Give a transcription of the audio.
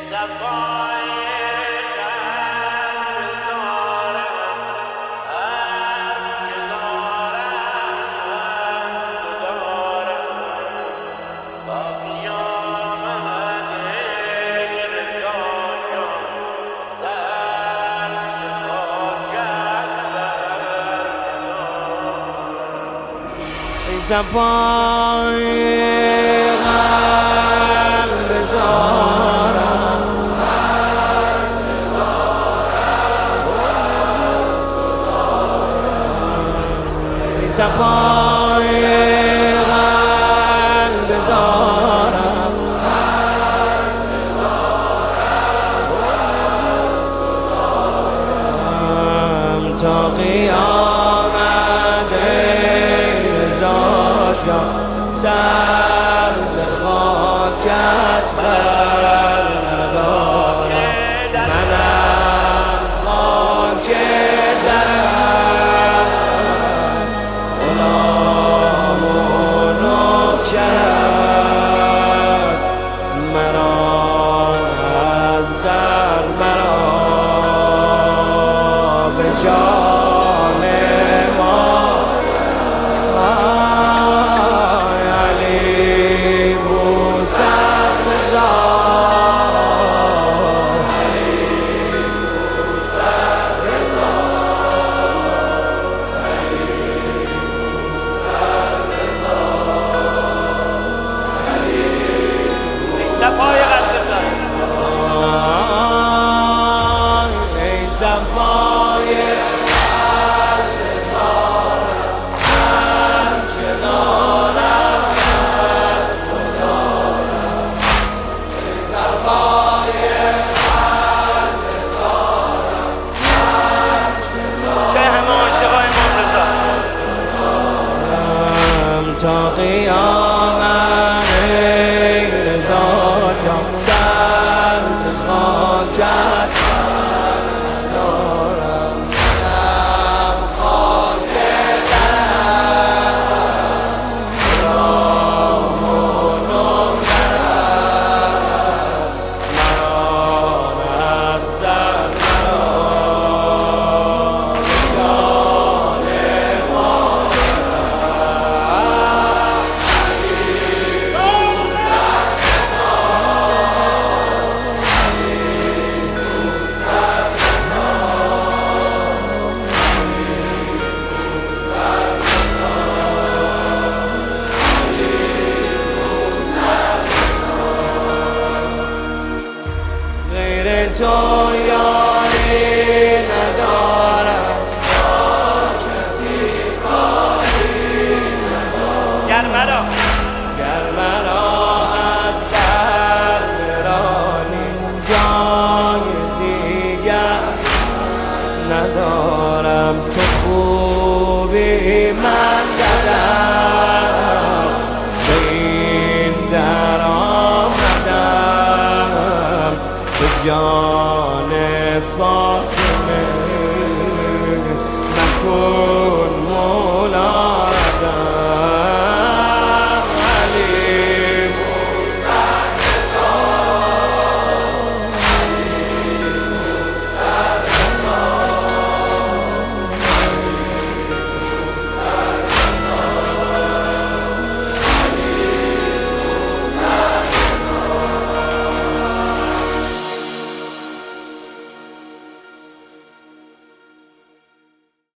صفای قلب زارم صفای قلب زارم تا قیامت سر ز خاکت بر ندارم منم خاک درم غلام و نوکرت مران از در مرا به جان ما تا قیامت رضا جان سر ز خاکت دارم منم خاک درم غلام و نوکرم مران از در تو